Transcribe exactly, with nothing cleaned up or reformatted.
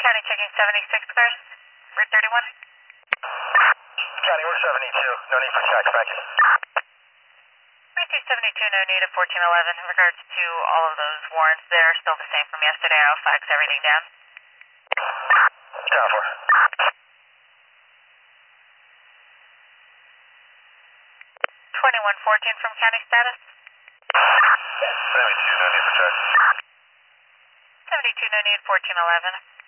County checking seventy-six clears. Route thirty-one. County, we're seventy-two. No need for checks. Thank you. Route two seventy-two, no need at fourteen eleven. In regards to all of those warrants there, still the same from yesterday. I'll fax everything down. Down for. twenty-one fourteen from county status. seventy-two, no need for checks. seventy-two, no need, fourteen eleven.